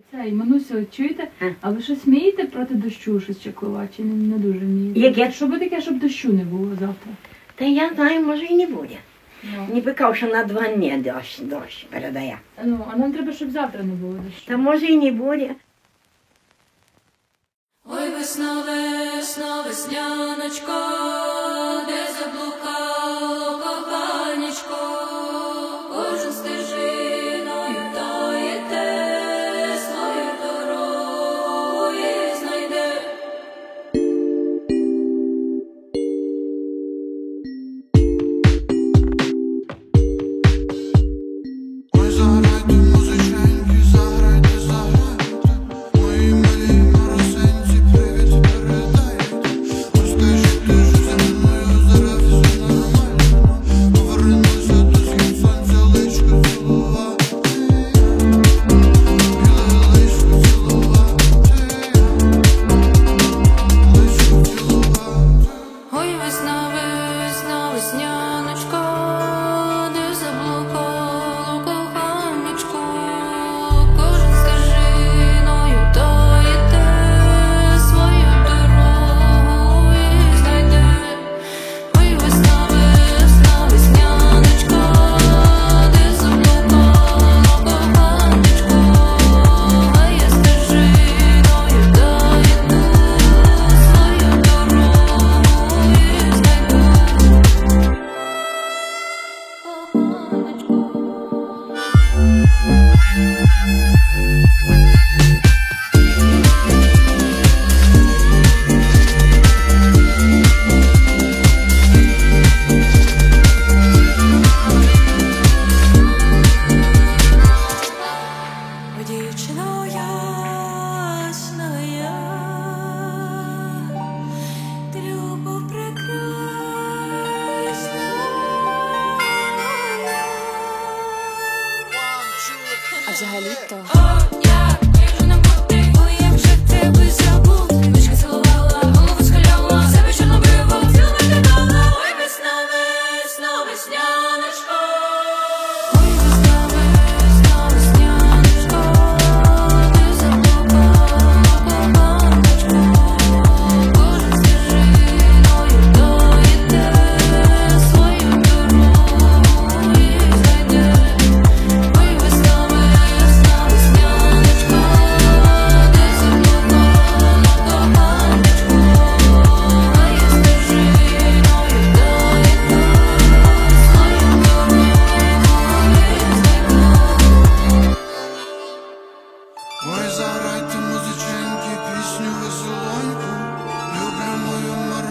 Цей, Манусю, чуєте? А ви щось вмієте проти дощу щось чаклувати, чи не дуже вмієте? Яке? Що би таке, щоб дощу не було завтра? Та я знаю, може і не буде. Ну. Ніби кажу, що на 2 дні дощ передає. Ну, а нам треба, щоб завтра не було дощу. Та може і не буде. Ой, весна, весна, весняночко, де заблукало коханечко, кожен стежиною то йде, свою дорогу і знайде. Ой, заграйте, музиченьки, заграйте, заграйте, мої малі маросенці, привіт передайте. Розкажіть, ти ж зі мною зараз все нормально, повернуся до схід сонця, личко цілувати, біле личко цілувати, личко цілувати. Ой, весна, весна, весняночко, де заблукало коханечко, кожен стежиною то йде, свою дорогу і знайде. Ой, весна, весна, весняночко, де заблукало коханечко, а я стежиною то йду, свою дорогу і знайду. О, дівчино ясна я, ти любов прекрасна. А взагалі-то я вже не бути, ой, як же тебе забути. Ручки цілувала, голову схиляла, себе чорнобриву цілувати дала. Ой, весна, весна, весняночко. Ой, весна, весна, весняночко, де заблукало коханечко, кожен стежиною то йде, свою дорогу і знайде. Ой, весна, весна, весняночко, де заблукало коханечко, а я стежиною то йду, свою дорогу і знайду. Ой, заграйте, музиченьки, пісню веселоньку, люблю мою